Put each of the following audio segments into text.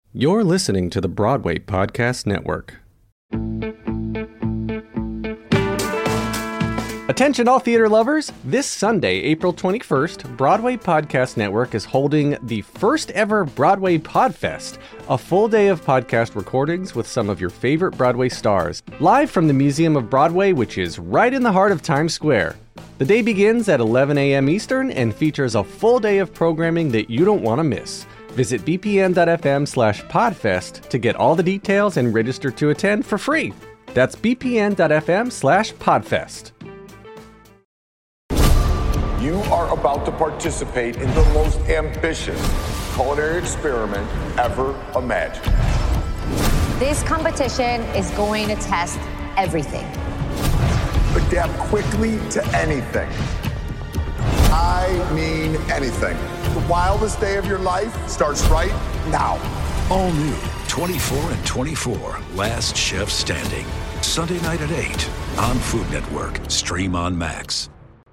You're listening to the Broadway Podcast Network. Attention all theater lovers! This Sunday, April 21st, Broadway Podcast Network is holding the first ever Broadway Podfest, a full day of podcast recordings with some of your favorite Broadway stars, live from the Museum of Broadway, which is right in the heart of Times Square. The day begins at 11 a.m. Eastern and features a full day of programming that you don't want to miss. Visit bpn.fm/podfest to get all the details and register to attend for free. That's bpn.fm/podfest. You are about to participate in the most ambitious culinary experiment ever imagined. This competition is going to test everything. Adapt quickly to anything. I mean anything. The wildest day of your life starts right now. All new 24 and 24, Last Chef Standing. Sunday night at 8 on Food Network. Stream on Max.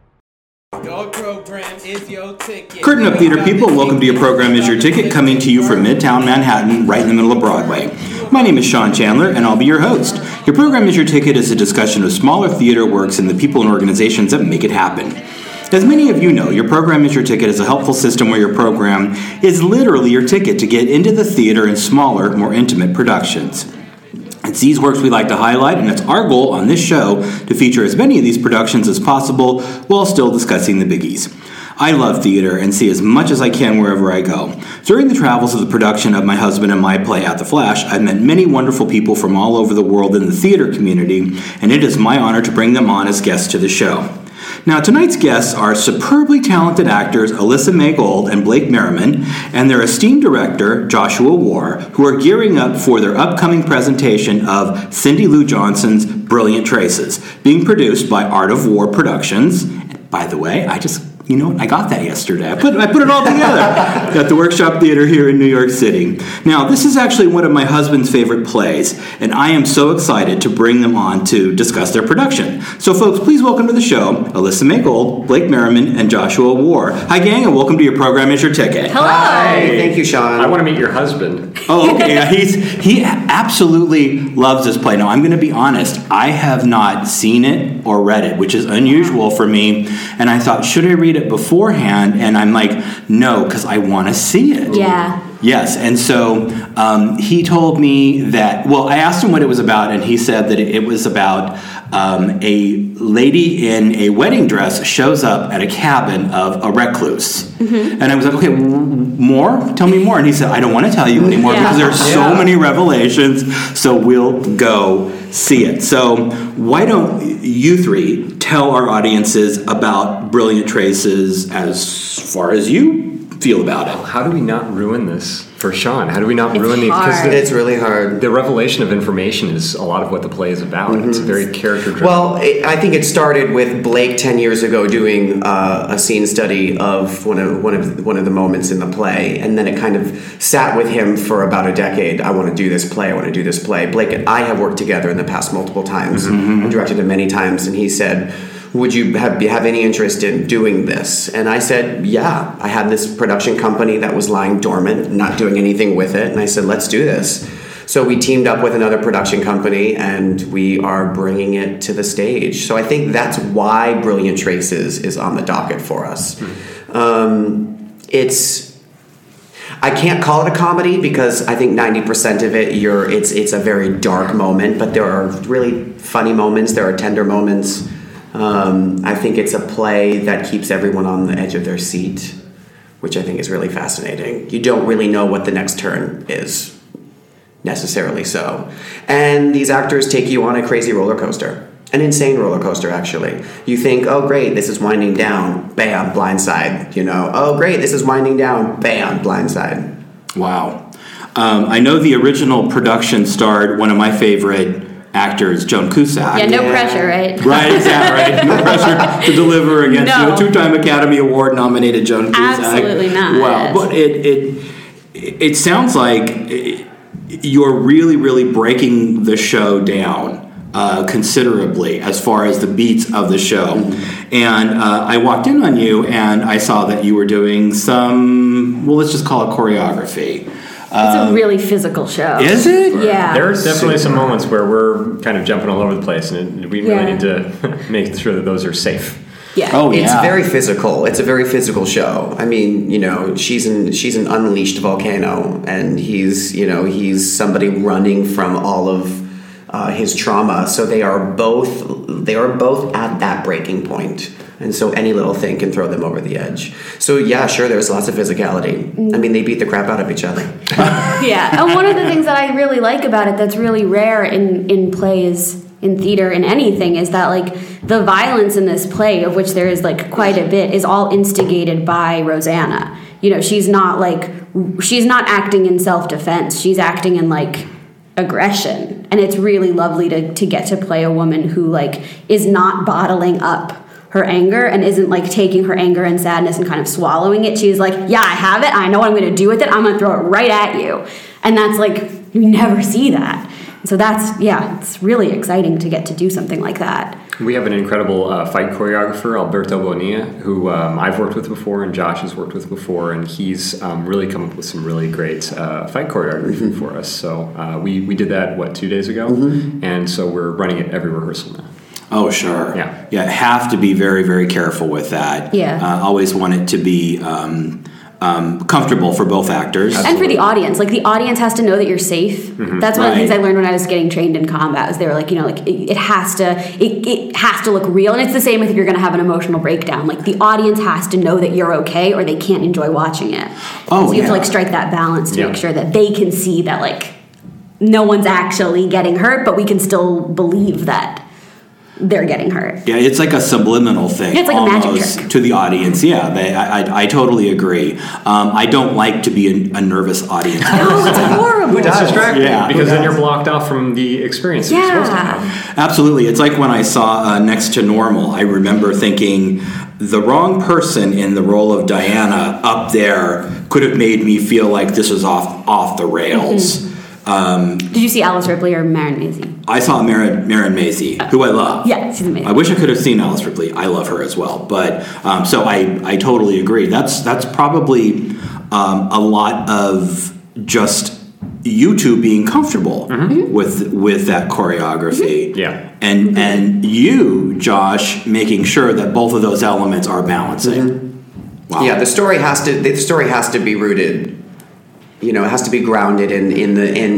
Your program is your ticket. Curtain up, theater people. Welcome to Your Program is Your Ticket, coming to you from Midtown Manhattan, right in the middle of Broadway. My name is Sean Chandler, and I'll be your host. Your Program is Your Ticket is a discussion of smaller theater works and the people and organizations that make it happen. As many of you know, Your Program is Your Ticket is a helpful system where your program is literally your ticket to get into the theater in smaller, more intimate productions. It's these works we like to highlight, and it's our goal on this show to feature as many of these productions as possible while still discussing the biggies. I love theater and see as much as I can wherever I go. During the travels of the production of my husband and my play At the Flash, I've met many wonderful people from all over the world in the theater community, and it is my honor to bring them on as guests to the show. Now, tonight's guests are superbly talented actors Alyssa May Gold and Blake Merriman, and their esteemed director, Joshua War, who are gearing up for their upcoming presentation of Cindy Lou Johnson's Brilliant Traces, being produced by Art of War Productions. By the way, I got that yesterday. I put it all together at the Workshop Theater here in New York City. Now, this is actually one of my husband's favorite plays, and I am so excited to bring them on to discuss their production. So, folks, please welcome to the show Alyssa May Gold, Blake Merriman, and Joshua War. Hi, gang, and welcome to Your Program is Your Ticket. Hello! Hi, thank you, Sean. I want to meet your husband. Oh, okay. Yeah, he absolutely loves this play. Now, I'm going to be honest. I have not seen it or read it, which is unusual for me. And I thought, should I read it beforehand? And I'm like, no, because I want to see it. Yeah. Yes, and so he told me that, well, I asked him what it was about, and he said that it was about a lady in a wedding dress shows up at a cabin of a recluse. Mm-hmm. And I was like, okay, more? Tell me more. And he said, I don't want to tell you anymore because there are so many revelations, so we'll go see it. So why don't you three tell our audiences about Brilliant Traces as far as you feel about it? How do we not ruin this for Sean? How do we not ruin the... Because it's really hard. The revelation of information is a lot of what the play is about. Mm-hmm. It's very character-driven. Well, I think it started with Blake 10 years ago doing a scene study of one of the moments in the play, and then it kind of sat with him for about a decade. I want to do this play. Blake and I have worked together in the past multiple times. Mm-hmm. I directed him many times, and he said, would you have any interest in doing this? And I said, yeah. I had this production company that was lying dormant, not doing anything with it. And I said, let's do this. So we teamed up with another production company, and we are bringing it to the stage. So I think that's why Brilliant Traces is on the docket for us. I can't call it a comedy because I think 90% of it, it's a very dark moment, but there are really funny moments. There are tender moments. I think it's a play that keeps everyone on the edge of their seat, which I think is really fascinating. You don't really know what the next turn is, necessarily so. And these actors take you on a crazy roller coaster, an insane roller coaster, actually. You think, oh, great, this is winding down, bam, blindside, Oh, great, this is winding down, bam, blindside. Wow. I know the original production starred one of my favorite actors, Joan Cusack. Yeah, no pressure, right? Right, exactly, right. No pressure to deliver against two-time Academy Award nominated Joan Cusack. Absolutely not. Wow, but it sounds like you're really, really breaking the show down considerably as far as the beats of the show. Mm-hmm. And I walked in on you and I saw that you were doing some, well, let's just call it choreography. It's a really physical show. Is it? Yeah. There's definitely some moments where we're kind of jumping all over the place, and we really need to make sure that those are safe. Yeah. Oh, yeah. It's very physical. It's a very physical show. I mean, she's an unleashed volcano, and he's somebody running from all of his trauma. So they are both at that breaking point. And so any little thing can throw them over the edge. So yeah, sure, there's lots of physicality. I mean, they beat the crap out of each other. Yeah. And one of the things that I really like about it that's really rare in plays, in theater, in anything, is that like the violence in this play, of which there is like quite a bit, is all instigated by Rosanna. She's not acting in self-defense. She's acting in like aggression. And it's really lovely to get to play a woman who like is not bottling up her anger and isn't like taking her anger and sadness and kind of swallowing it. She's like, yeah, I have it. I know what I'm going to do with it. I'm going to throw it right at you. And that's like, you never see that. So it's really exciting to get to do something like that. We have an incredible fight choreographer, Alberto Bonilla, who I've worked with before and Josh has worked with before, and he's really come up with some really great fight choreography for us. So we did that, 2 days ago? And so we're running it every rehearsal now. Oh, sure. Yeah. Have to be very, very careful with that. Yeah. Always want it to be comfortable for both actors. And for the audience. Like, the audience has to know that you're safe. Mm-hmm. That's one of the things I learned when I was getting trained in combat, was they were like, it has to look real. And it's the same with if you're going to have an emotional breakdown. Like, the audience has to know that you're okay, or they can't enjoy watching it. So you have to, like, strike that balance to make sure that they can see that, like, no one's actually getting hurt, but we can still believe that they're getting hurt. Yeah, it's like a subliminal thing. Yeah, it's like a magic trick to the audience. Yeah, I totally agree. I don't like to be a nervous audience. No, it's horrible. It's distracting, because then does? you're blocked out from the experience you're supposed to have. Absolutely. It's like when I saw Next to Normal, I remember thinking the wrong person in the role of Diana up there could have made me feel like this was off the rails. Mm-hmm. Did you see Alice Ripley or Marin Mazzie? I saw Marin Mazzie, who I love. Yeah, she's amazing. I wish I could have seen Alice Ripley. I love her as well. But so I totally agree. That's probably a lot of just you two being comfortable with that choreography. Mm-hmm. Yeah. And you, Josh, making sure that both of those elements are balancing. Mm-hmm. Wow. Yeah, the story has to be rooted. It has to be grounded in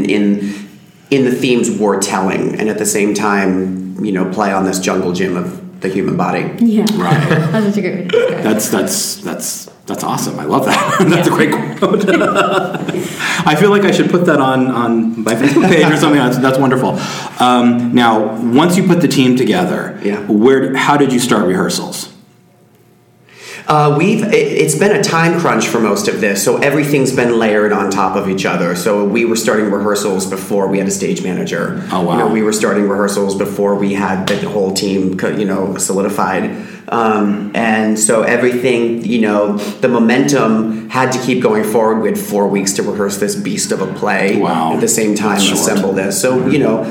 the themes we're telling, and at the same time, play on this jungle gym of the human body. Yeah, right. That's such a great way to describe it. That's awesome. I love that. That's a great quote. I feel like I should put that on my Facebook page or something. That's wonderful. Now, once you put the team together, how did you start rehearsals? It's been a time crunch for most of this, so everything's been layered on top of each other. So we were starting rehearsals before we had a stage manager. Oh, wow. We were starting rehearsals before we had the whole team, solidified. And so everything, the momentum had to keep going forward. We had 4 weeks to rehearse this beast of a play. Wow. At the same time, assemble this. So,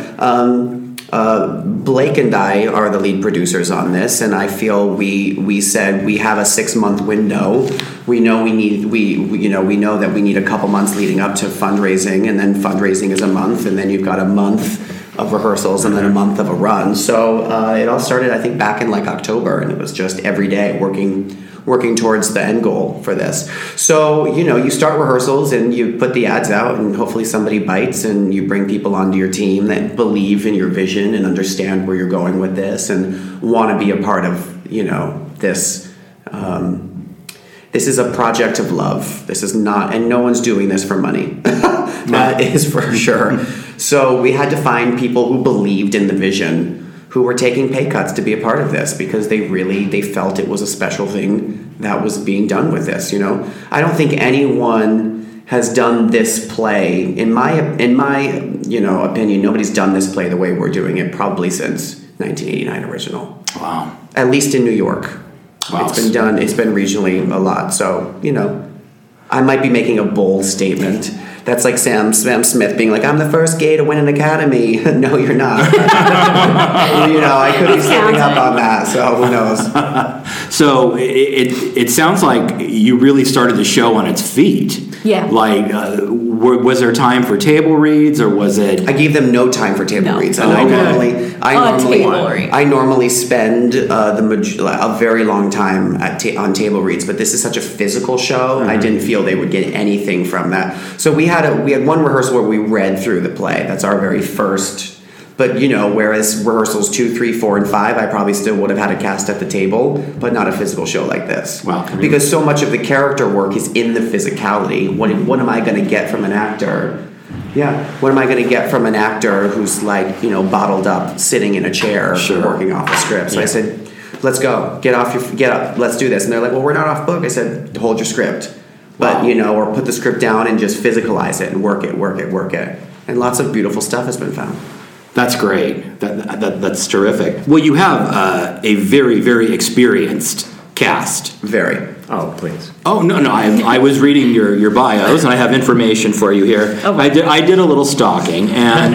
Blake and I are the lead producers on this, and I feel we said we have a 6-month window. We know we know that we need a couple months leading up to fundraising, and then fundraising is a month, and then you've got a month of rehearsals and then a month of a run. So it all started, I think, back in like October, and it was just every day working towards the end goal for this. So, you start rehearsals and you put the ads out, and hopefully somebody bites, and you bring people onto your team that believe in your vision and understand where you're going with this and want to be a part of, this. This is a project of love. This is not, and no one's doing this for money. That is for sure. So we had to find people who believed in the vision, who were taking pay cuts to be a part of this, because they felt it was a special thing that was being done with this. I don't think anyone has done this play, in my opinion. Nobody's done this play the way we're doing it probably since 1989 original. Wow. At least in New York. Wow. It's been done. It's been regionally a lot. So I might be making a bold statement. That's like Sam Smith being like, I'm the first gay to win an Academy. No, you're not. I could be slipping up on that, so who knows. So it sounds like you really started the show on its feet. Yeah. Like, was there time for table reads, or was it? I gave them no time for table reads, and I normally spend a very long time on table reads. But this is such a physical show. I didn't feel they would get anything from that. So we had one rehearsal where we read through the play. That's our very first. But, whereas rehearsals 2, 3, 4, and 5, I probably still would have had a cast at the table, but not a physical show like this. Wow. Because so much of the character work is in the physicality. What am I going to get from an actor? Yeah. What am I going to get from an actor who's bottled up, sitting in a chair, working off a script? So I said, let's go. Get up. Let's do this. And they're like, well, we're not off book. I said, hold your script. But, or put the script down and just physicalize it and work it. And lots of beautiful stuff has been found. That's great. That's terrific. Well, you have a very, very experienced cast. Very. Oh, please. Oh, no. I was reading your bios, and I have information for you here. Oh, I did a little stalking,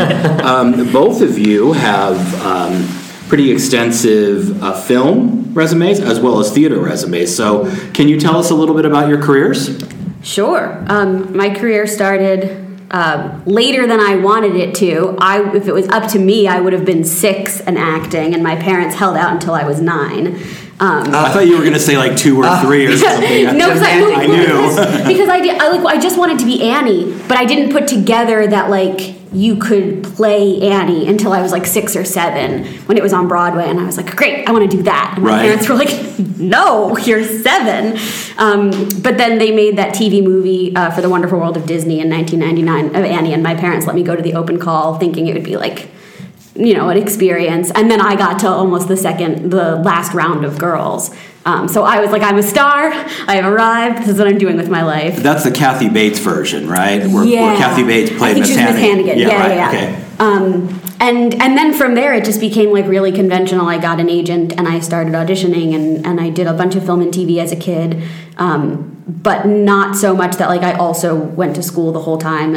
and both of you have pretty extensive film resumes as well as theater resumes. So can you tell us a little bit about your careers? Sure. My career started later than I wanted it to. If it was up to me, I would have been 6 and acting, and my parents held out until I was 9. I thought you were going to say like 2 or 3 or something. No, because I knew. Because I just wanted to be Annie, but I didn't put together that you could play Annie until I was 6 or 7 when it was on Broadway, and I was like, great, I want to do that. And my parents were like, no, you're 7. But then they made that TV movie for The Wonderful World of Disney in 1999 of Annie, and my parents let me go to the open call thinking it would be an experience. And then I got to almost the last round of Girls. So I was like, I'm a star. I have arrived. This is what I'm doing with my life. That's the Kathy Bates version, right? Where Kathy Bates played Miss Hannigan. Yeah. Okay. And then from there, it just became really conventional. I got an agent, and I started auditioning, and I did a bunch of film and TV as a kid, but not so much that I also went to school the whole time.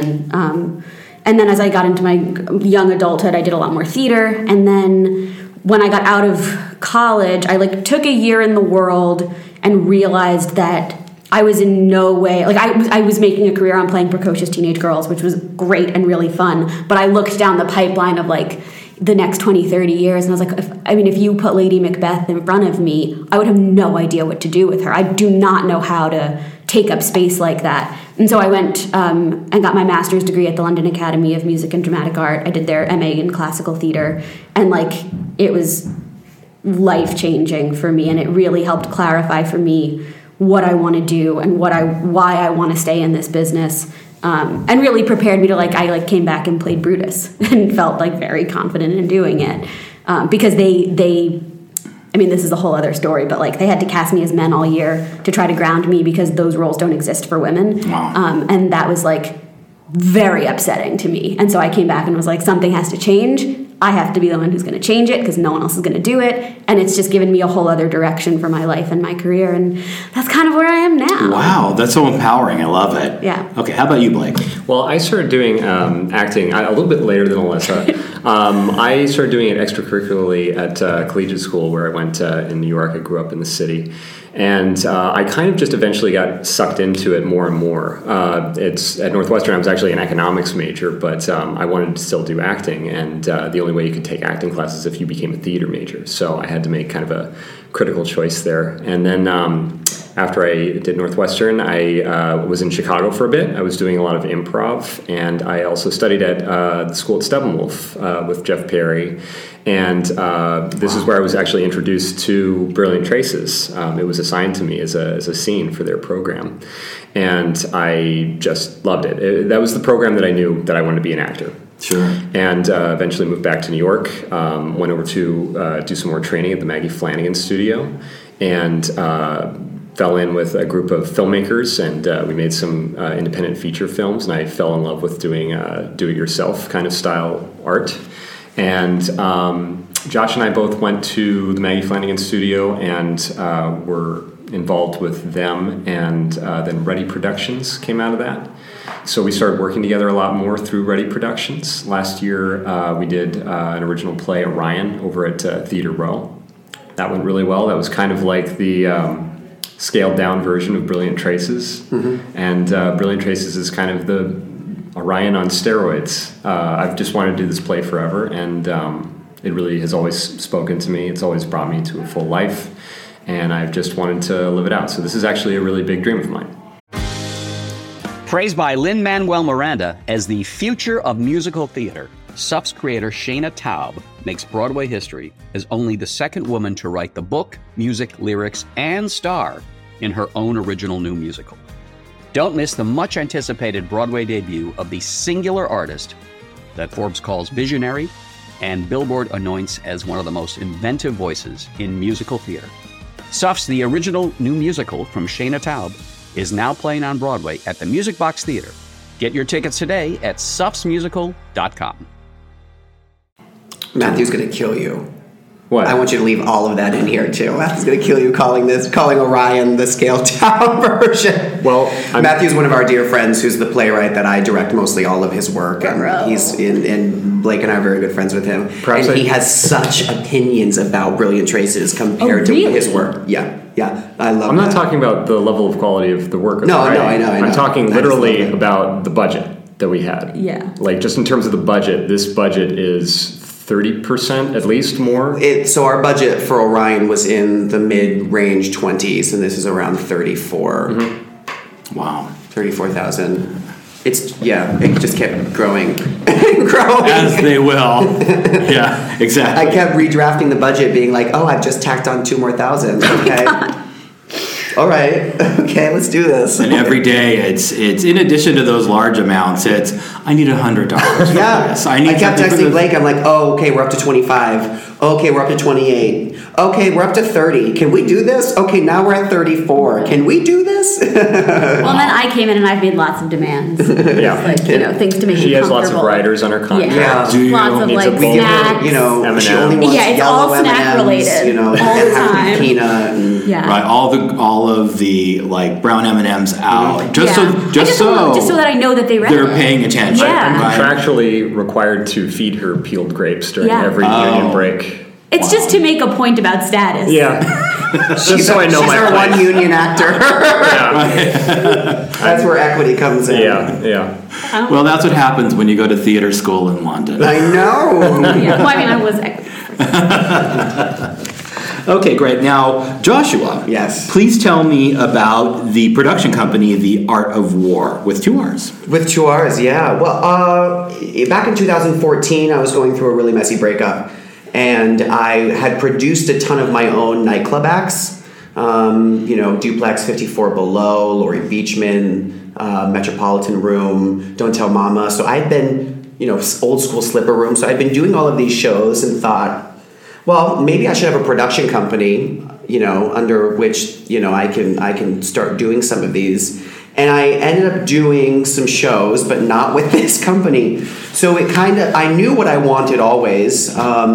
And then as I got into my young adulthood, I did a lot more theater. And then when I got out of college, I took a year in the world and realized that I was in no way, I was making a career on playing precocious teenage girls, which was great and really fun. But I looked down the pipeline of the next 20, 30 years, and I was like, if you put Lady Macbeth in front of me, I would have no idea what to do with her. I do not know how to take up space like that. And so I went and got my master's degree at the London Academy of Music and Dramatic Art. I did their MA in classical theater, and it was life-changing for me, and it really helped clarify for me what I want to do and why I want to stay in this business, and really prepared me to I came back and played Brutus and felt very confident in doing it, because they this is a whole other story, but they had to cast me as men all year to try to ground me because those roles don't exist for women. Wow. And that was very upsetting to me. And so I came back and was something has to change. I have to be the one who's going to change it because no one else is going to do it. And it's just given me a whole other direction for my life and my career. And that's kind of where I am now. Wow, that's so empowering. I love it. Yeah. Okay, how about you, Blake? Well, I started doing acting a little bit later than Alyssa. I started doing it extracurricularly at collegiate school where I went in New York. I grew up in the city. And I kind of just eventually got sucked into it more and more. It's at Northwestern. I was actually an economics major, but I wanted to still do acting. And the only way you could take acting classes is if you became a theater major. So I had to make kind of a critical choice there. And then after I did Northwestern, I was in Chicago for a bit. I was doing a lot of improv, and I also studied at the school at Steppenwolf with Jeff Perry. And this is where I was actually introduced to Brilliant Traces. It was assigned to me as a scene for their program. And I just loved it. That was the program that I knew that I wanted to be an actor. Sure. And eventually moved back to New York, went over to do some more training at the Maggie Flanagan studio, and fell in with a group of filmmakers, and we made some independent feature films, and I fell in love with doing do-it-yourself kind of style art. And Josh and I both went to the Maggie Flanagan studio and were involved with them, and then Ready Productions came out of that. So we started working together a lot more through Ready Productions. Last year we did an original play, Orion, over at Theater Row. That went really well. That was kind of like the scaled down version of Brilliant Traces. And Brilliant Traces is kind of the Orion on steroids. I've just wanted to do this play forever, and it really has always spoken to me. It's always brought me to a full life, and I've just wanted to live it out. So this is actually a really big dream of mine. Praised by Lin-Manuel Miranda as the future of musical theater, SUF's creator Shayna Taub makes Broadway history as only the second woman to write the book, music, lyrics, and star in her own original new musical. Don't miss the much-anticipated Broadway debut of the singular artist that Forbes calls visionary and Billboard anoints as one of the most inventive voices in musical theater. SUF's The Original New Musical from Shayna Taub is now playing on Broadway at the Music Box Theater. Get your tickets today at sufsmusical.com. Matthew's going to kill you. What? I want you to leave all of that in here too. Matthew's going to kill you calling Orion the scaled down version. Well, Matthew's one of our dear friends who's the playwright that I direct mostly all of his work. And he's and Blake and I are very good friends with him. He has such opinions about Brilliant Traces compared to his work. Yeah, I love I'm that. not talking about the level of quality of the work. No, I know. I'm talking literally about the budget that we had. Yeah. Like, just in terms of the budget, this budget is 30% at least more. So our budget for Orion was in the mid-range 20s, and this is around 34. Wow. 34,000. It just kept growing and growing. As they will. Yeah, exactly. I kept redrafting the budget, being like, oh, I've just tacked on 2 more thousand. Okay. All right. Okay, let's do this. And every day, it's in addition to those large amounts, it's I need $100. Yeah. I kept texting Blake. I'm like, oh, okay, we're up to 25. Okay, we're up to 28. Okay, we're up to 30. Can we do this? Okay, now we're at 34. Can we do this? Well, then I came in and I've made lots of demands. Yeah. Like, things to make She it has lots of comfortable. writers on her contract. Yeah. Lots of like snacks. She only wants it's yellow all snack M&Ms, related. all the time. peanut. And, Right, all of the like brown M&Ms out, just so that I know that they read they're it. paying attention. I'm right? contractually required to feed her peeled grapes during every union break. It's just to make a point about status. Yeah. Just so I know she's my our place. one union actor. That's where equity comes in. Yeah. Well, that's what happens when you go to theater school in London. I know. Well, I mean, I was equity. Okay, great. Now, Joshua. Yes. Please tell me about the production company, The Art of War, with 2 R's. With 2 R's, yeah. Well, back in 2014, I was going through a really messy breakup, and I had produced a ton of my own nightclub acts. Duplex 54 Below, Laurie Beachman, Metropolitan Room, Don't Tell Mama. So I'd been, old school Slipper Room. So I'd been doing all of these shows and thought, well, maybe I should have a production company, under which, I can start doing some of these. And I ended up doing some shows, but not with this company. So I knew what I wanted always.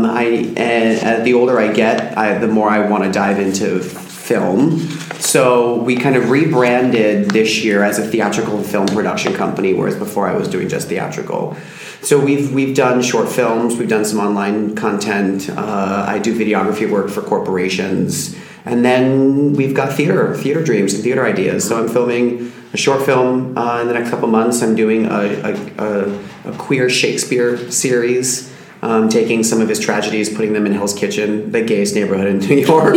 The older I get, the more I want to dive into film. So we kind of rebranded this year as a theatrical film production company, whereas before I was doing just theatrical. So we've done short films, we've done some online content. I do videography work for corporations, and then we've got theater dreams and theater ideas. So I'm filming a short film in the next couple months. I'm doing a queer Shakespeare series, taking some of his tragedies, putting them in Hell's Kitchen, the gayest neighborhood in New York,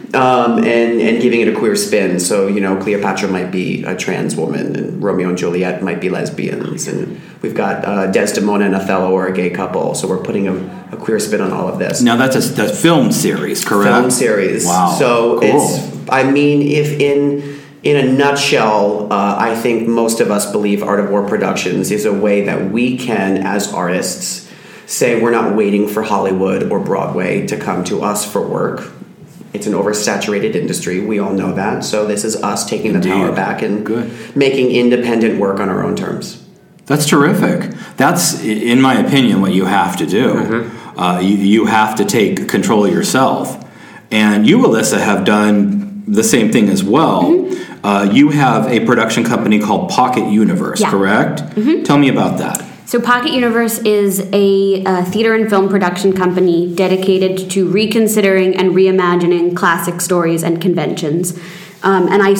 and giving it a queer spin. So, Cleopatra might be a trans woman, and Romeo and Juliet might be lesbians, and we've got Desdemona and Othello are a gay couple. So we're putting a queer spin on all of this. Now that's a film series, correct? Film series. Wow. So cool. if in a nutshell, I think most of us believe Art of War Productions is a way that we can, as artists, say we're not waiting for Hollywood or Broadway to come to us for work. It's an oversaturated industry. We all know that. So this is us taking the power back and making independent work on our own terms. That's terrific. That's, in my opinion, what you have to do. Mm-hmm. You have to take control of yourself. And you, Alyssa, have done the same thing as well. Mm-hmm. You have a production company called Pocket Universe, correct? Mm-hmm. Tell me about that. So Pocket Universe is a theater and film production company dedicated to reconsidering and reimagining classic stories and conventions. And I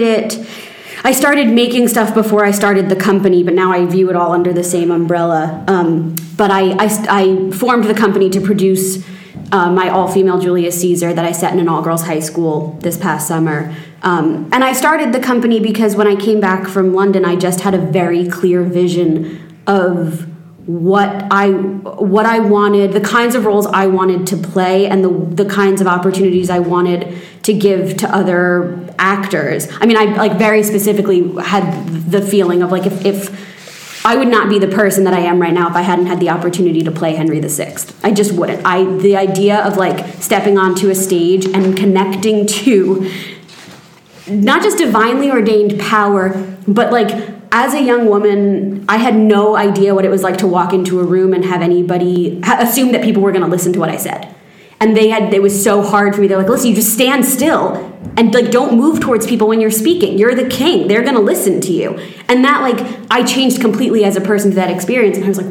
started making stuff before I started the company, but now I view it all under the same umbrella. But I formed the company to produce my all-female Julius Caesar that I set in an all-girls high school this past summer. And I started the company because when I came back from London, I just had a very clear vision of what I wanted, the kinds of roles I wanted to play, and the kinds of opportunities I wanted to give to other actors. I mean, I very specifically had the feeling of if I would not be the person that I am right now if I hadn't had the opportunity to play Henry VI. I just wouldn't. The idea of stepping onto a stage and connecting to not just divinely ordained power, but as a young woman, I had no idea what it was like to walk into a room and have anybody assume that people were going to listen to what I said. And it was so hard for me. They're like, listen, you just stand still and don't move towards people when you're speaking. You're the king. They're going to listen to you. And that I changed completely as a person to that experience. And I was like,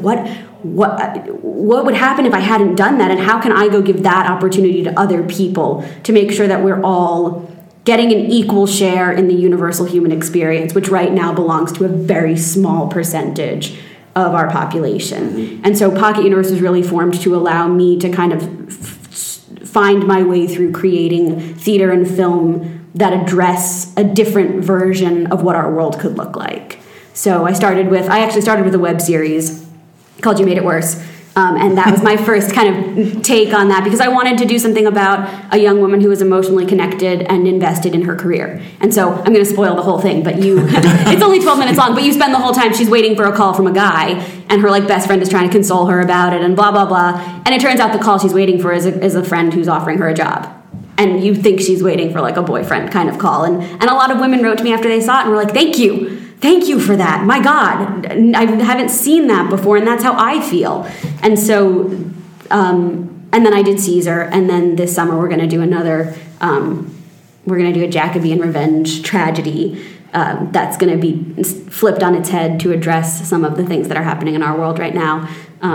what would happen if I hadn't done that? And how can I go give that opportunity to other people to make sure that we're all getting an equal share in the universal human experience, which right now belongs to a very small percentage of our population. Mm-hmm. And so Pocket Universe was really formed to allow me to kind of find my way through creating theater and film that address a different version of what our world could look like. So I actually started with a web series called You Made It Worse. And that was my first kind of take on that, because I wanted to do something about a young woman who was emotionally connected and invested in her career. And so I'm going to spoil the whole thing, but it's only 12 minutes long, but you spend the whole time she's waiting for a call from a guy, and her best friend is trying to console her about it, and blah, blah, blah. And it turns out the call she's waiting for is a friend who's offering her a job. And you think she's waiting for a boyfriend kind of call. And a lot of women wrote to me after they saw it and were like, thank you for that. My God, I haven't seen that before, and that's how I feel. And so, and then I did Caesar, and then this summer we're going to do we're going to do a Jacobean revenge tragedy that's going to be flipped on its head to address some of the things that are happening in our world right now.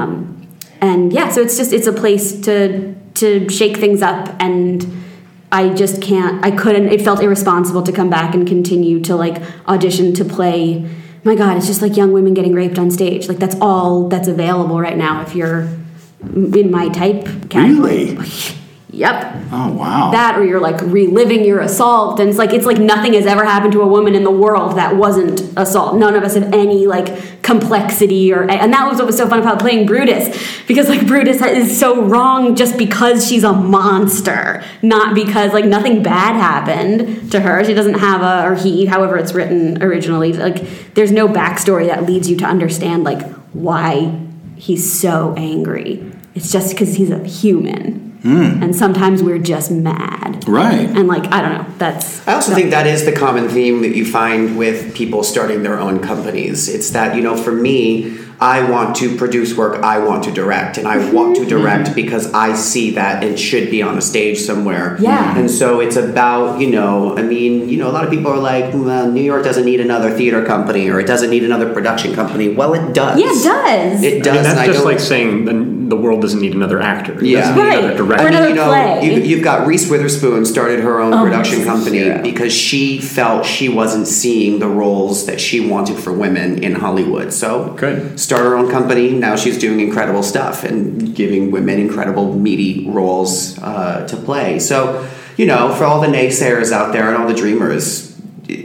And yeah, so it's a place to shake things up, and I couldn't, it felt irresponsible to come back and continue to audition to play. My God, it's just young women getting raped on stage. That's all that's available right now if you're in my type category. Really? Yep. Oh, wow. That, or you're reliving your assault, and it's like nothing has ever happened to a woman in the world that wasn't assault. None of us have any complexity, and that was what was so fun about playing Brutus, because Brutus is so wrong just because she's a monster, not because nothing bad happened to her. She doesn't have or he, however it's written originally, there's no backstory that leads you to understand why he's so angry. It's just because he's a human. And sometimes we're just mad. Right. And I don't know, I also think that is the common theme that you find with people starting their own companies. It's that, for me, I want to produce work, I want to direct, and I want to direct because I see that it should be on a stage somewhere. Yeah. And so it's about, a lot of people are like, well, New York doesn't need another theater company, or it doesn't need another production company. Well, it does. Yeah, it does. It does. That's just like saying the world doesn't need another actor. It Yeah. doesn't need another director. Or another play. You've got Reese Witherspoon started her own production company because she felt she wasn't seeing the roles that she wanted for women in Hollywood. So start her own company. Now she's doing incredible stuff and giving women incredible meaty roles to play. So, for all the naysayers out there and all the dreamers,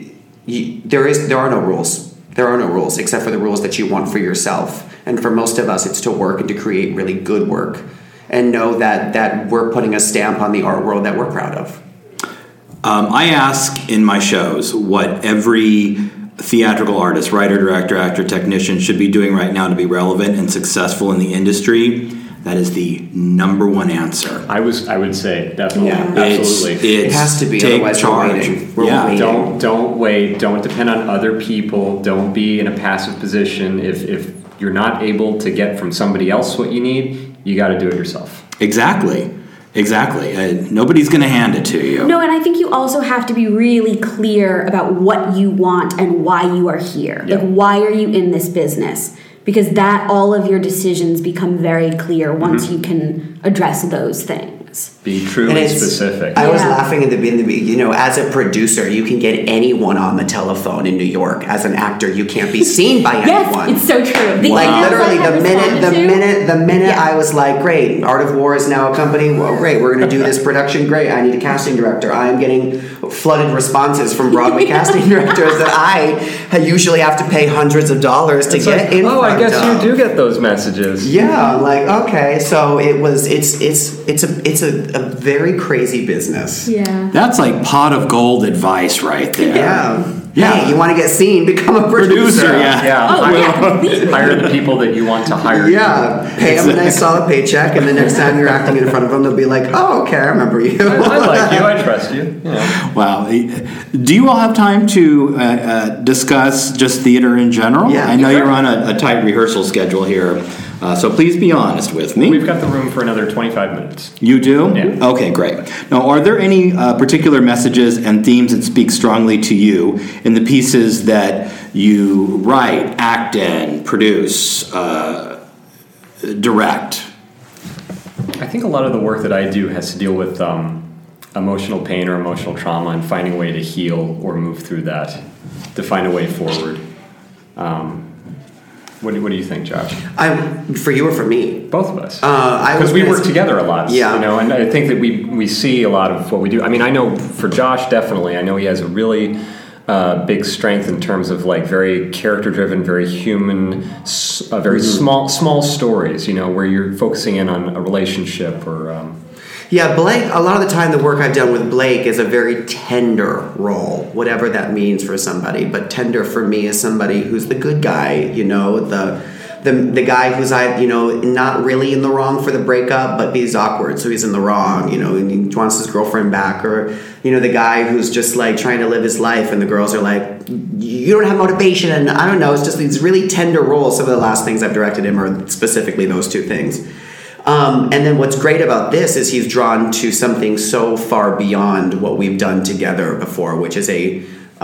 there are no rules. There are no rules except for the rules that you want for yourself. And for most of us, it's to work and to create really good work, and know that we're putting a stamp on the art world that we're proud of. I ask in my shows what every theatrical artist, writer, director, actor, technician should be doing right now to be relevant and successful in the industry. That is the number one answer. I would say definitely, absolutely. It has to be. Take otherwise charge. We're waiting. Don't wait. Don't depend on other people. Don't be in a passive position. If you're not able to get from somebody else what you need, you got to do it yourself. Exactly. Nobody's going to hand it to you. No, and I think you also have to be really clear about what you want and why you are here. Yep. Why are you in this business? Because all of your decisions become very clear once you can address those things. Be truly specific. I was laughing in the beginning. As a producer, you can get anyone on the telephone in New York. As an actor, you can't be seen by anyone. Yes, it's so true. Literally, the minute I was like, great, Art of War is now a company. Well, great, we're going to do this production. Great, I need a casting director. I am getting flooded responses from Broadway casting directors that I usually have to pay hundreds of dollars to get in front of. I guess you do get those messages. Yeah, I'm like, okay, so it's a very crazy business. Yeah. That's like pot of gold advice right there. Yeah. Yeah. Hey, you want to get seen? Become a producer. Yeah. Hire the people that you want to hire. Yeah. Pay them a nice solid paycheck, and the next time you're acting in front of them, they'll be like, oh, okay, I remember you. I like you. I trust you. Yeah. Wow. Do you all have time to discuss just theater in general? Yeah. I know you're on a tight rehearsal schedule here. So please be honest with me. We've got the room for another 25 minutes. You do? Yeah. Okay, great. Now, are there any particular messages and themes that speak strongly to you in the pieces that you write, act in, produce, direct? I think a lot of the work that I do has to deal with emotional pain or emotional trauma and finding a way to heal or move through that, to find a way forward. What do you think, Josh? For you or for me? Both of us. Because we work together a lot. Yeah. And I think that we see a lot of what we do. I mean, I know for Josh, definitely, I know he has a really big strength in terms of like very character-driven, very human, very small stories, where you're focusing in on a relationship or... Yeah, Blake, a lot of the time the work I've done with Blake is a very tender role, whatever that means for somebody. But tender for me is somebody who's the good guy, the guy who's not really in the wrong for the breakup, but he's awkward, so he's in the wrong, and he wants his girlfriend back, or the guy who's just like trying to live his life, and the girls are like, you don't have motivation, and I don't know, it's just these really tender roles. Some of the last things I've directed him are specifically those two things. And then what's great about this is he's drawn to something so far beyond what we've done together before, which is a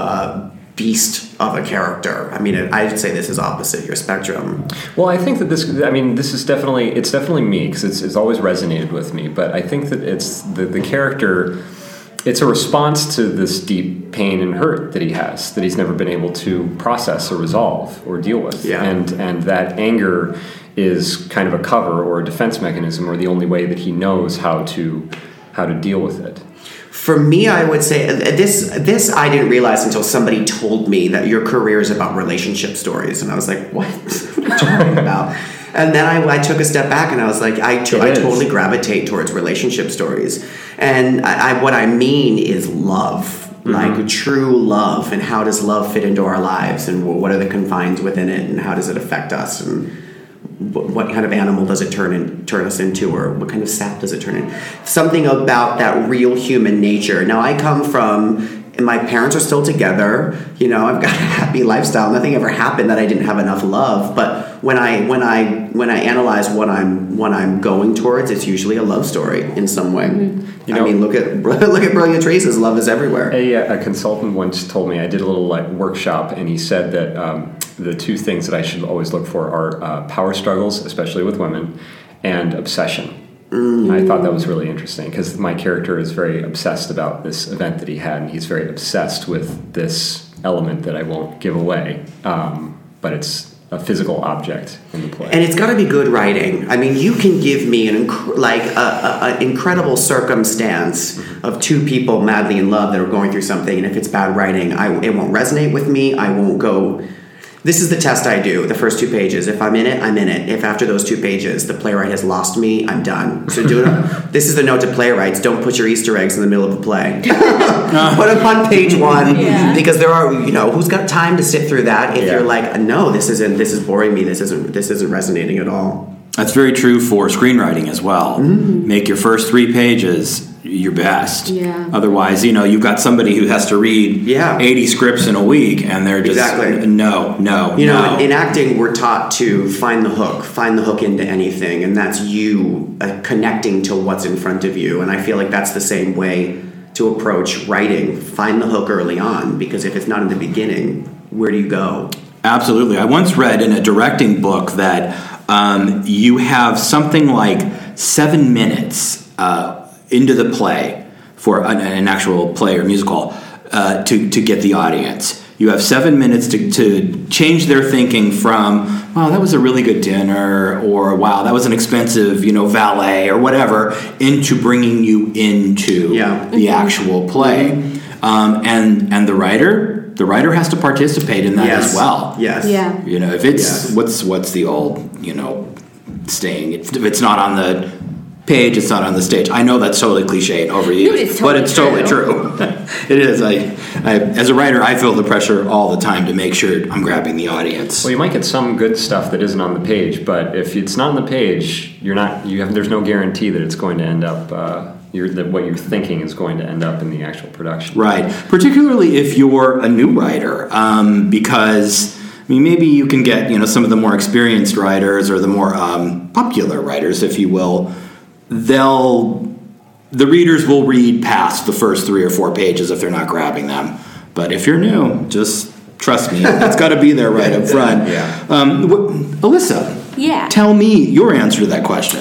beast of a character. I mean, I'd say this is opposite your spectrum. Well, I think that this is definitely me, because it's always resonated with me. But I think that it's the character. It's a response to this deep pain and hurt that he has, that he's never been able to process or resolve or deal with. Yeah. And that anger is kind of a cover or a defense mechanism, or the only way that he knows how to deal with it. For me, I would say this I didn't realize until somebody told me that your career is about relationship stories, and I was like, what? What are you talking about? And then I took a step back and I was like, I totally gravitate towards relationship stories. And what I mean is love, like true love. And how does love fit into our lives? And what are the confines within it? And how does it affect us? And what kind of animal does it turn us into? Or what kind of sap does it turn in? Something about that real human nature. Now, I come from... And my parents are still together. I've got a happy lifestyle. Nothing ever happened that I didn't have enough love. But when I analyze what I'm going towards, it's usually a love story in some way. Mm-hmm. I mean, look at Brilliant Traces. Love is everywhere. A consultant once told me, I did a little workshop, and he said that the two things that I should always look for are power struggles, especially with women, and obsession. I thought that was really interesting, because my character is very obsessed about this event that he had, and he's very obsessed with this element that I won't give away, but it's a physical object in the play. And it's got to be good writing. I mean, you can give me an incredible circumstance of two people madly in love that are going through something, and if it's bad writing, it won't resonate with me. I won't go... This is the test I do, the first 2 pages. If I'm in it, I'm in it. If after those 2 pages the playwright has lost me, I'm done. So this is the note to playwrights: don't put your Easter eggs in the middle of a play. Put them on page 1, because there are, who's got time to sit through that if you're like, no, this is boring me, this isn't resonating at all. That's very true for screenwriting as well. Mm-hmm. Make your first 3 pages your best. Yeah. Otherwise, you've got somebody who has to read 80 scripts in a week, and they're just no. In acting, we're taught to find the hook into anything, and that's you connecting to what's in front of you. And I feel like that's the same way to approach writing. Find the hook early on, because if it's not in the beginning, where do you go? Absolutely. I once read in a directing book that you have something like 7 minutes into the play for an actual play or musical to get the audience. You have 7 minutes to change their thinking from, wow, that was a really good dinner, or wow, that was an expensive, valet or whatever, into bringing you into the actual play. And the writer has to participate in that as well. Yes. Yeah. If it's what's the old, saying, if it's not on the page, it's not on the stage. I know that's totally cliche and overused, but it's totally true. It is. I as a writer, I feel the pressure all the time to make sure I'm grabbing the audience. Well, you might get some good stuff that isn't on the page, but if it's not on the page, there's no guarantee that it's going to end up that what you're thinking is going to end up in the actual production. Right. Particularly if you're a new writer, because maybe you can get some of the more experienced writers or the more popular writers, if you will. The readers will read past the first 3 or 4 pages if they're not grabbing them. But if you're new, just trust me, it's got to be there right up front. Yeah. Alyssa, Yeah. tell me your answer to that question.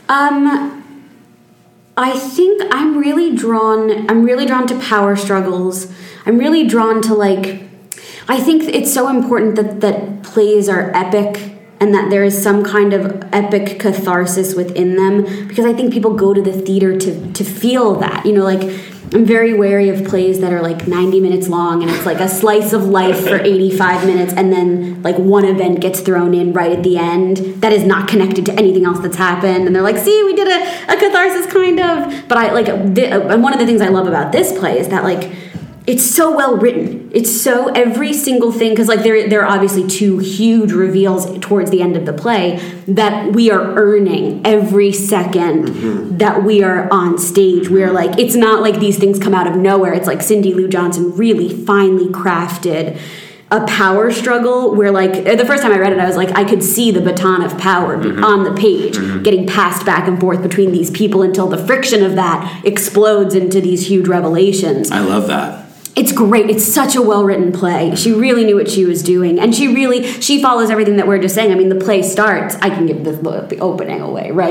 I think I'm really drawn to power struggles. I'm really drawn to I think it's so important that plays are epic and that there is some kind of epic catharsis within them, because I think people go to the theater to feel that. I'm very wary of plays that are 90 minutes long and it's a slice of life for 85 minutes and then one event gets thrown in right at the end that is not connected to anything else that's happened, and they're like, see, we did a catharsis kind of. But and one of the things I love about this play is that it's so well written. It's so every single thing, because there are obviously 2 huge reveals towards the end of the play that we are earning every second that we are on stage. We are it's not like these things come out of nowhere. It's Cindy Lou Johnson really finely crafted a power struggle where the first time I read it, I was I could see the baton of power on the page getting passed back and forth between these people until the friction of that explodes into these huge revelations. I love that. It's great. It's such a well-written play. She really knew what she was doing. And she follows everything that we're just saying. The play starts, I can give the opening away, right?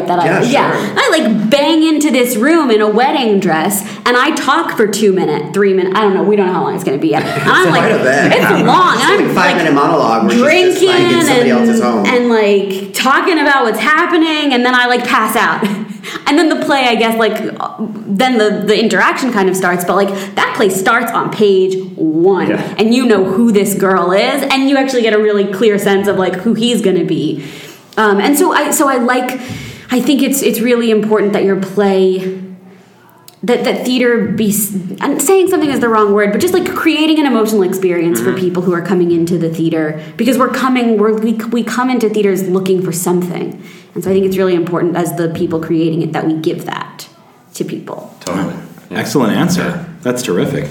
I bang into this room in a wedding dress, and I talk for 2 minutes, 3 minutes. I don't know. We don't know how long it's going to be yet. And I'm it's long. It's and I'm 5-minute monologue where drinking she's just in somebody else's home. And talking about what's happening, and then I pass out. And then the play, I guess, then the interaction kind of starts, but that play starts on page 1, and you know who this girl is, and you actually get a really clear sense of who he's going to be. And so I think it's really important that your play, that theater be, and saying something is the wrong word, but just creating an emotional experience for people who are coming into the theater, because we come into theaters looking for something. And so I think it's really important as the people creating it that we give that to people. Totally. Excellent answer. Yeah. That's terrific.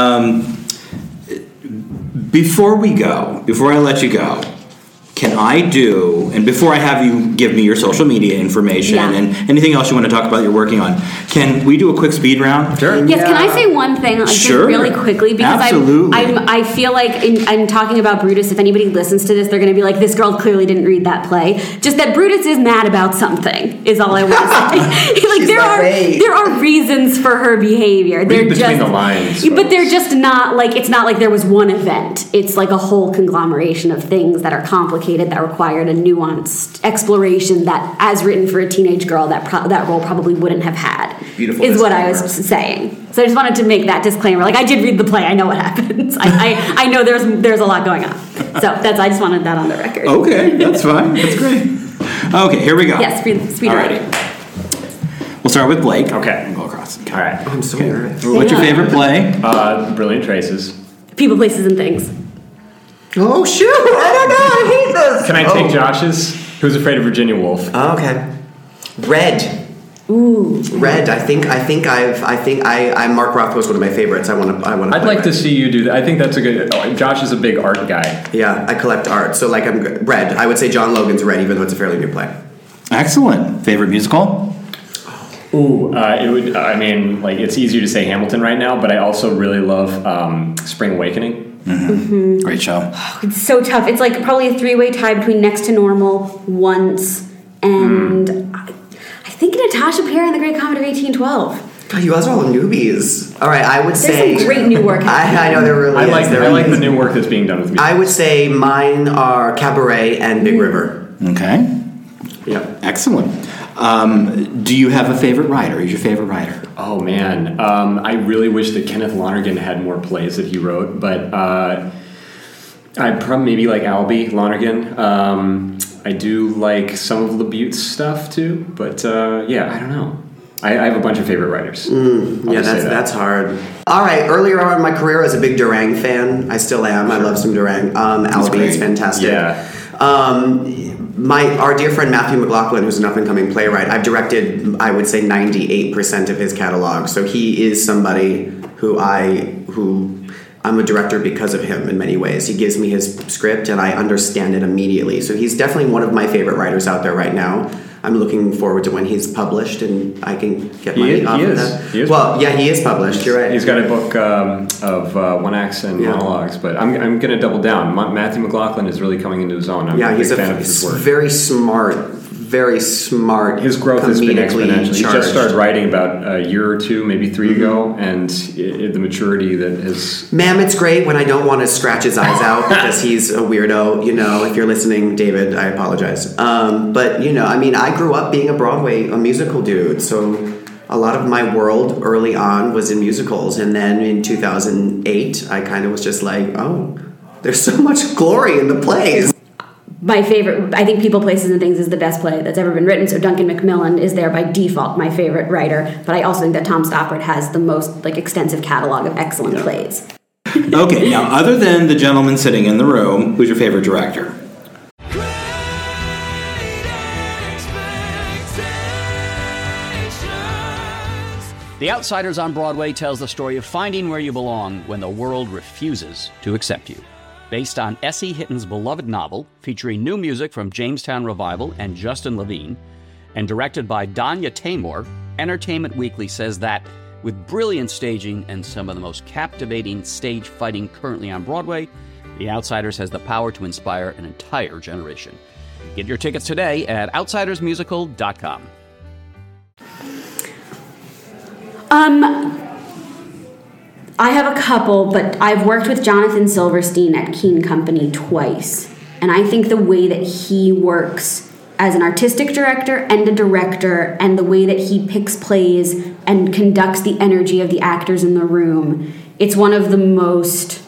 Before I let you go, can I do, and before I have you give me your social media information and anything else you want to talk about you're working on, can we do a quick speed round? Sure. Yes, can I say one thing just really quickly? Because I feel in talking about Brutus, if anybody listens to this, they're going to be this girl clearly didn't read that play. Just that Brutus is mad about something is all I want to say. There are reasons for her behavior. Read between the lines. But they're just not it's not there was one event. It's a whole conglomeration of things that are complicated, that required a nuanced exploration that, as written for a teenage girl, that role probably wouldn't have had. Beautiful. Is what I was saying. So I just wanted to make that disclaimer. I did read the play. I know what happens. I know there's a lot going on. So I just wanted that on the record. Okay, that's fine. That's great. Okay, here we go. Yes, speed round. We'll start with Blake. Okay. And go across. Okay. All right. I'm so nervous. What's your favorite play? Brilliant Traces. People, Places, and Things. Oh, shoot! I don't know. I hate this. Can I take Josh's? Who's Afraid of Virginia Woolf? Oh, okay. Red. Ooh. Red. I think Mark Rothko's one of my favorites. I'd like to see you do that. I think that's a good. Josh is a big art guy. Yeah, I collect art. So I'm Red. I would say John Logan's Red, even though it's a fairly new play. Excellent. Favorite musical? Ooh, it would. It's easier to say Hamilton right now, but I also really love Spring Awakening. Mm-hmm. Great show. Oh, it's so tough. It's probably a 3-way tie between Next to Normal, Once, and I think Natasha Pierre in The Great Comet of 1812. God, you guys are all newbies. All right, I would say... There's some great new work happening. I know there really is. I like the new work that's being done with music. I would say mine are Cabaret and Big River. Okay. Yeah. Excellent. Do you have a favorite writer? Who's your favorite writer? Oh, man. I really wish that Kenneth Lonergan had more plays that he wrote, but I'd probably maybe like Albie Lonergan. I do like some of LaButte's stuff, too, but yeah, I don't know. I have a bunch of favorite writers. Yeah, that's hard. All right, earlier on in my career, I was a big Durang fan. I still am. I love some Durang. Albie is fantastic. Yeah. Our dear friend Matthew McLaughlin, who's an up-and-coming playwright, I've directed, I would say, 98% of his catalog. So he is somebody who I'm a director because of him in many ways. He gives me his script, and I understand it immediately. So he's definitely one of my favorite writers out there right now. I'm looking forward to when he's published and I can get money off of that. He is published. You're right. He's got a book of one acts and monologues, but I'm going to double down. Matthew McLaughlin is really coming into his own. I'm a big fan of his work. Very smart. His growth has been exponential. He just started writing about a year or two, maybe three ago, and the maturity that has... Ma'am, it's great when I don't want to scratch his eyes out because he's a weirdo. If you're listening, David, I apologize. But, I grew up being a musical dude, so a lot of my world early on was in musicals, and then in 2008, I kind of was just like, oh, there's so much glory in the plays. My favorite, I think People, Places, and Things is the best play that's ever been written, so Duncan Macmillan is there by default my favorite writer, but I also think that Tom Stoppard has the most extensive catalog of excellent plays. Okay, now other than the gentleman sitting in the room, who's your favorite director? The Outsiders on Broadway tells the story of finding where you belong when the world refuses to accept you. Based on S.E. Hitton's beloved novel, featuring new music from Jamestown Revival and Justin Levine, and directed by Danya Taymor, Entertainment Weekly says that, with brilliant staging and some of the most captivating stage fighting currently on Broadway, The Outsiders has the power to inspire an entire generation. Get your tickets today at outsidersmusical.com. I have a couple, but I've worked with Jonathan Silverstein at Keene Company twice. And I think the way that he works as an artistic director and a director, and the way that he picks plays and conducts the energy of the actors in the room, it's one of the most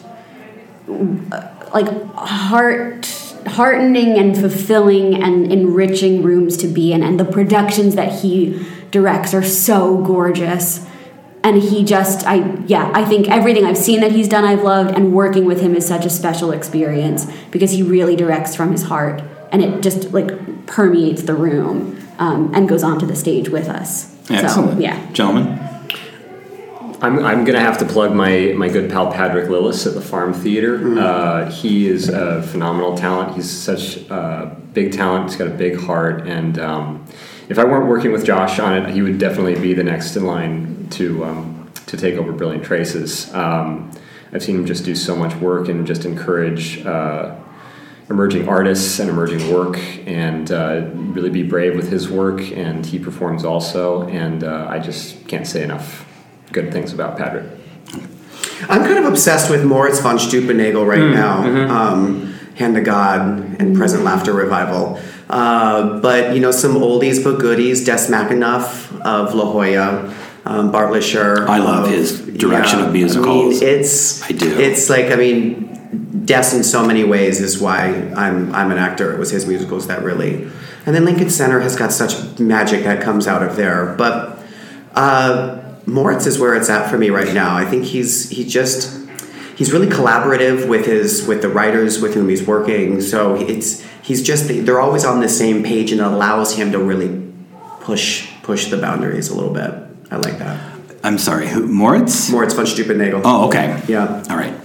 heartening and fulfilling and enriching rooms to be in. And the productions that he directs are so gorgeous. And he just, I think everything I've seen that he's done I've loved, and working with him is such a special experience because he really directs from his heart, and it just permeates the room and goes onto the stage with us. Excellent. So, yeah. Gentlemen? I'm going to have to plug my good pal Patrick Lillis at the Farm Theater. He is a phenomenal talent. He's such a big talent. He's got a big heart, and if I weren't working with Josh on it, he would definitely be the next in line to take over Brilliant Traces. I've seen him just do so much work and just encourage emerging artists and emerging work, and really be brave with his work, and he performs also, and I just can't say enough good things about Patrick. I'm kind of obsessed with Moritz von Stupenagel right now. Hand to God and Present Laughter Revival. But, some oldies but goodies, Des McAnuff of La Jolla, Bart Lisher. I love his direction of musicals. I do. It's Des in so many ways is why I'm an actor. It was his musicals that really... And then Lincoln Center has got such magic that comes out of there. But Moritz is where it's at for me right now. I think he's really collaborative with the writers with whom he's working. So they're always on the same page, and it allows him to really push the boundaries a little bit. I like that. I'm sorry, who? Moritz? Moritz von Stupenagel. Oh, okay. Yeah. All right.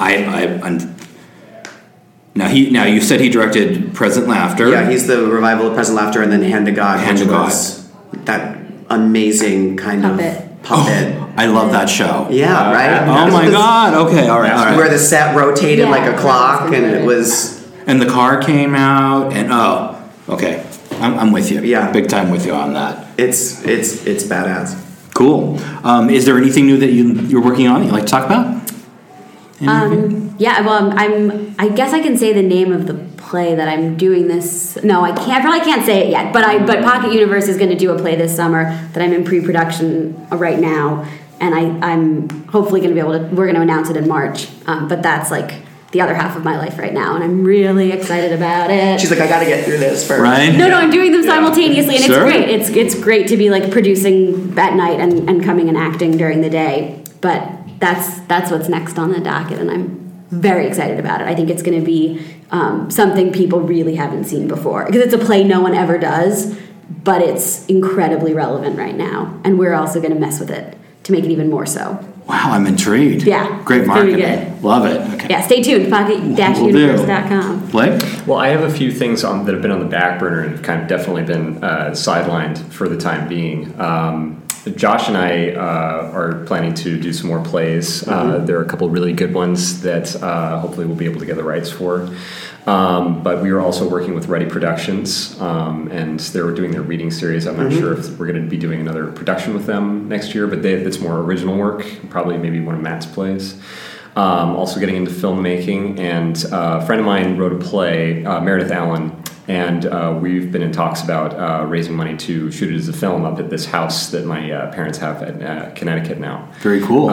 Now you said he directed Present Laughter. Yeah, he's the revival of Present Laughter, and then Hand to God. Hand to God. That amazing kind of puppet. Oh, I love that show. Yeah, right? Oh my God. Okay, all right. Where the set rotated like a clock, and it was... And the car came out, and okay. I'm with you. Yeah. Big time with you on that. It's badass. Cool. Is there anything new that you're working on that you'd like to talk about? Yeah, well, I guess I can say the name of the play that I'm doing this. No, I can't. Probably can't say it yet. But Pocket Universe is going to do a play this summer that I'm in pre-production right now, and I'm hopefully going to be able to. We're going to announce it in March. But that's like the other half of my life right now, and I'm really excited about it. She's like, I got to get through this first. Right? No, I'm doing them simultaneously, and Sure. it's great. It's great to be like producing at night and coming and acting during the day. But that's what's next on the docket, and I'm very excited about it. I think it's going to be something people really haven't seen before, because it's a play no one ever does, but it's incredibly relevant right now, and we're also going to mess with it to make it even more so. Wow, I'm intrigued. Yeah, Great it's gonna be marketing. good. Love it. Okay. Yeah, stay tuned. Pocket-universe.com. Blake? Well, I have a few things that have been on the back burner and have kind of definitely been sidelined for the time being. Josh and I are planning to do some more plays. There are a couple really good ones that hopefully we'll be able to get the rights for. But we are also working with Ready Productions, and they're doing their reading series. I'm not sure if we're going to be doing another production with them next year, but it's more original work, probably maybe one of Matt's plays. Also getting into filmmaking, and a friend of mine wrote a play, Meredith Allen, and we've been in talks about raising money to shoot it as a film up at this house that my parents have at Connecticut now. Very cool.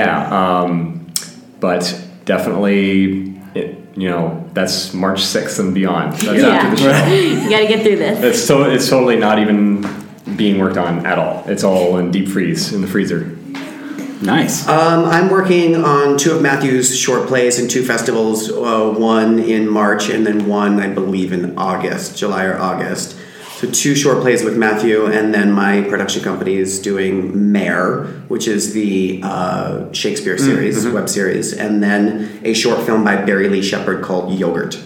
But definitely, that's March 6th and beyond. That's after the show. You got to get through this. It's totally not even being worked on at all. It's all in deep freeze in the freezer. Nice. I'm working on 2 of Matthew's short plays in 2 festivals, one in March and then one, I believe, in August, July or August. So 2 short plays with Matthew, and then my production company is doing Mare, which is the Shakespeare series, web series, and then a short film by Barry Lee Shepherd called Yogurt.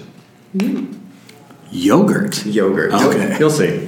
Yogurt? Yogurt. Okay. You'll see.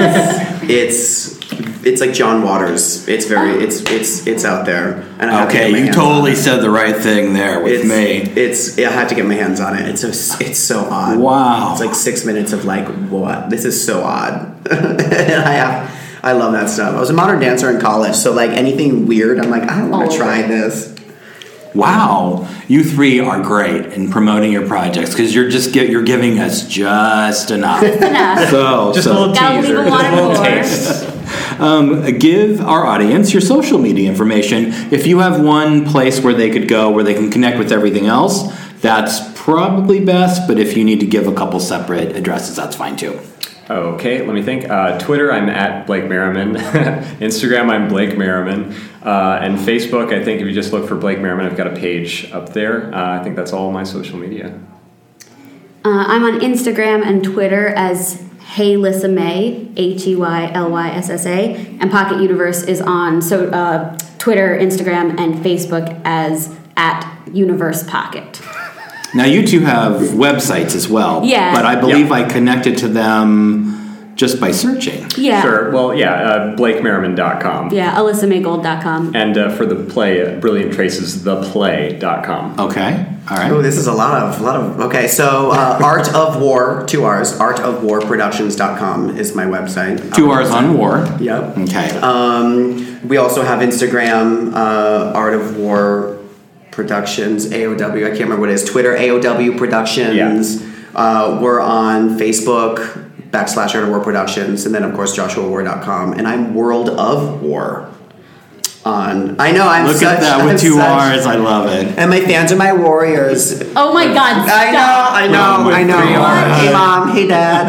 It's like John Waters. It's very it's out there. And I have to get my You hands totally on it. said the right thing there with me. I had to get my hands on it. It's so odd. Wow. It's like 6 minutes of like, what? This is so odd. And I love that stuff. I was a modern dancer in college, so like anything weird, I'm like, I don't want to try this. Wow, you 3 are great in promoting your projects because you're giving us just enough. Just enough. Just a little Gotta teaser. leave a Just a little more. taste. Give our audience your social media information. If you have one place where they could go where they can connect with everything else, that's probably best. But if you need to give a couple separate addresses, that's fine too. Okay, let me think. Twitter, I'm at Blake Merriman. Instagram, I'm Blake Merriman. And Facebook, I think if you just look for Blake Merriman, I've got a page up there. I think that's all my social media. I'm on Instagram and Twitter as Heylissa May, HEYLYSSA, and Pocket Universe is on Twitter, Instagram, and Facebook as @Universe Pocket. Now you 2 have websites as well. Yeah. But I believe I connected to them just by searching. Yeah. Sure. Well, BlakeMerriman.com. Yeah, AlyssaMayGold.com. And for the play, Brilliant Traces, theplay.com. Okay. All right. Oh, this is a lot of. Okay, so Art of War, 2 R's, artofwarproductions.com is my website. 2 R's on war. Yep. Okay. We also have Instagram, Art of War Productions, AOW. I can't remember what it is. Twitter, AOW Productions. Yeah. We're on Facebook, /Art of War Productions, and then of course JoshuaWar.com. And I'm World of War on. I know I'm. Look at that with 2 R's. I love it. And my fans are my warriors. Oh my God! Stop. I know. Hey mom, hey dad.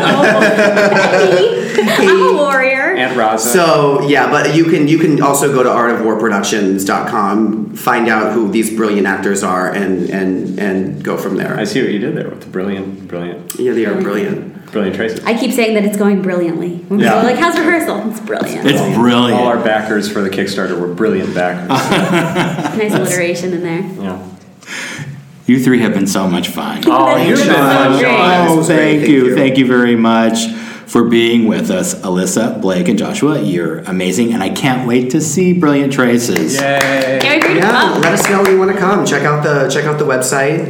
I'm a warrior. Aunt Raza. So yeah, but you can also go to artofwarproductions.com, find out who these brilliant actors are, and go from there. I see what you did there with the brilliant. Yeah, they are brilliant. Brilliant Traces. I keep saying that it's going brilliantly. Yeah. Like, how's rehearsal? It's brilliant. It's brilliant. All our backers for the Kickstarter were brilliant backers. Nice alliteration in there. Yeah. You 3 have been so much fun. Oh, you've been fun, great. Sean. Oh, thank you. Thank you very much for being with us, Alyssa, Blake, and Joshua. You're amazing, and I can't wait to see Brilliant Traces. Yay. Can't wait for you to Yeah, come. let us know when you want to come. Check out the website.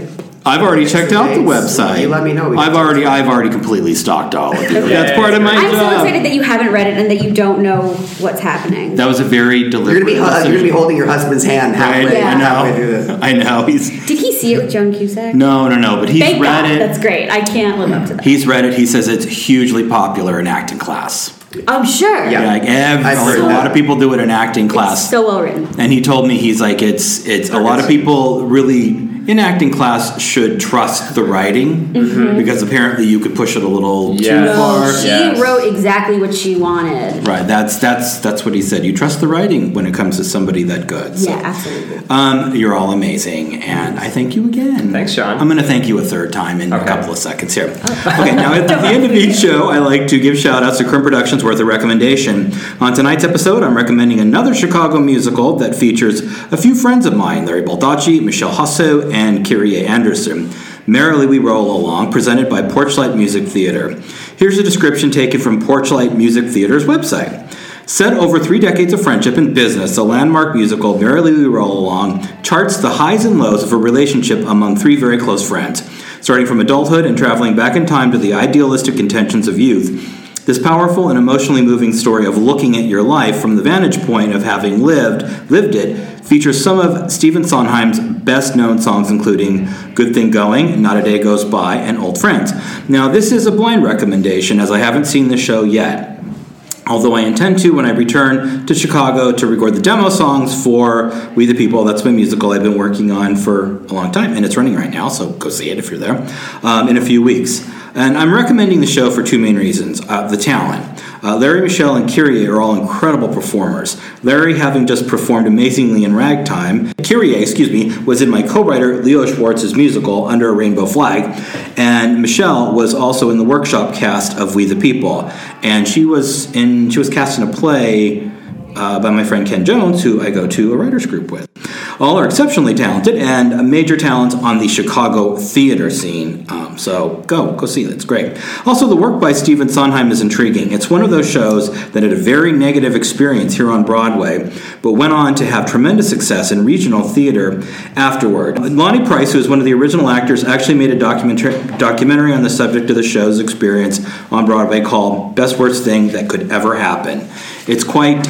I've already checked out the website. You let me know. I've already completely stalked all of you. That's part of my I'm job. so excited that you haven't read it and that you don't know what's happening. That was a very deliberate. You're gonna be holding your husband's hand halfway. Yeah. Halfway through this. I know. Did he see it with Joan Cusack? No, but he's Thank read God. it. That's great. I can't live up to that. He's read it. He says it's hugely popular in acting class. I'm sure. Yeah, like a lot of people do it in acting class. It's so well written. And he told me, he's like, it's a lot of people really in acting class should trust the writing because apparently you could push it a little too far. She wrote exactly what she wanted. Right, that's what he said. You trust the writing when it comes to somebody that good. So, yeah, absolutely. You're all amazing, and I thank you again. Thanks, Sean. I'm going to thank you a third time in a couple of seconds here. Okay, now at the end of each show, I like to give shout-outs to current productions worth a recommendation. On tonight's episode, I'm recommending another Chicago musical that features a few friends of mine, Larry Baldacci, Michelle Husso, and Kyrie Anderson. Merrily We Roll Along, presented by Porchlight Music Theater. Here's a description taken from Porchlight Music Theater's website. Set over 3 decades of friendship and business, the landmark musical Merrily We Roll Along charts the highs and lows of a relationship among 3 very close friends. Starting from adulthood and traveling back in time to the idealistic intentions of youth, this powerful and emotionally moving story of looking at your life from the vantage point of having lived it features some of Stephen Sondheim's best-known songs, including Good Thing Going, Not a Day Goes By, and Old Friends. Now, this is a blind recommendation, as I haven't seen the show yet, although I intend to when I return to Chicago to record the demo songs for We the People. That's my musical I've been working on for a long time, and it's running right now, so go see it if you're there, in a few weeks. And I'm recommending the show for 2 main reasons. The talent. Larry, Michelle, and Kyrie are all incredible performers. Larry, having just performed amazingly in Ragtime. Kyrie, was in my co-writer Leo Schwartz's musical Under a Rainbow Flag. And Michelle was also in the workshop cast of We the People. And she was cast in a play by my friend Ken Jones, who I go to a writers group with. All are exceptionally talented and major talents on the Chicago theater scene. So go see it. It's great. Also, the work by Stephen Sondheim is intriguing. It's one of those shows that had a very negative experience here on Broadway, but went on to have tremendous success in regional theater afterward. Lonnie Price, who is one of the original actors, actually made a documentary on the subject of the show's experience on Broadway called Best Worst Thing That Could Ever Happen. It's quite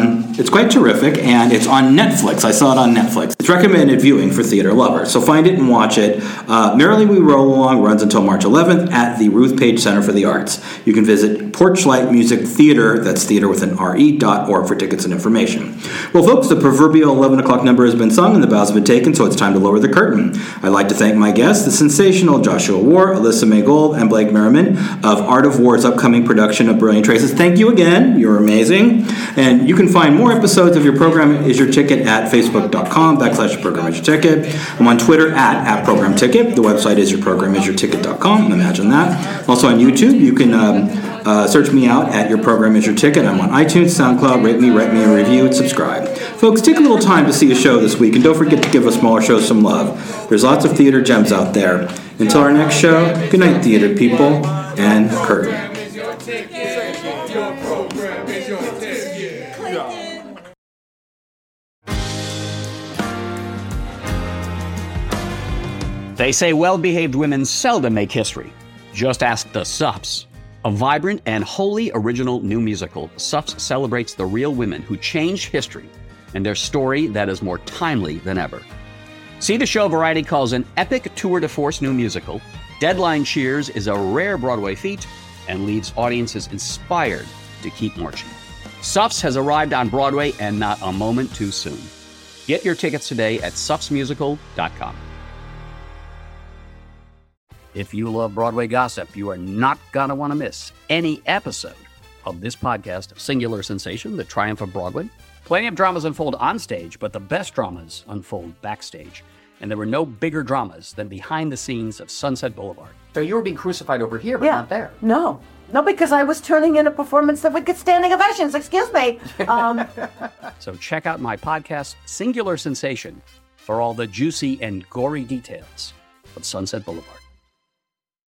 terrific, and it's on Netflix. I saw it on Netflix. It's recommended viewing for theater lovers, so find it and watch it. Merrily We Roll Along runs until March 11th at the Ruth Page Center for the Arts. You can visit Porchlight Music Theater, that's theater with an RE.org for tickets and information. Well, folks, the proverbial 11 o'clock number has been sung and the bows have been taken, so it's time to lower the curtain. I'd like to thank my guests, the sensational Joshua War, Alyssa May Gold, and Blake Merriman of Art of War's upcoming production of Brilliant Traces. Thank you again. You're amazing. And you can find more episodes of Your Program Is Your Ticket at facebook.com/Program Is Your Ticket. I'm on Twitter at Program Ticket. The website is yourprogramisyourticket.com. Imagine that. Also on YouTube, you can search me out at Your Program Is Your Ticket. I'm on iTunes, SoundCloud. Write me a review, and subscribe. Folks, take a little time to see a show this week, and don't forget to give us smaller shows some love. There's lots of theater gems out there. Until our next show, good night, theater people, and curtain. They say well-behaved women seldom make history. Just ask the Suffs. A vibrant and wholly original new musical, Suffs celebrates the real women who changed history and their story that is more timely than ever. See the show Variety calls an epic tour de force new musical. Deadline cheers is a rare Broadway feat and leaves audiences inspired to keep marching. Suffs has arrived on Broadway and not a moment too soon. Get your tickets today at suffsmusical.com. If you love Broadway gossip, you are not going to want to miss any episode of this podcast, Singular Sensation, The Triumph of Broadway. Plenty of dramas unfold on stage, but the best dramas unfold backstage. And there were no bigger dramas than behind the scenes of Sunset Boulevard. So you were being crucified over here, but not there. No, because I was turning in a performance that would get standing ovations. Excuse me. So check out my podcast, Singular Sensation, for all the juicy and gory details of Sunset Boulevard.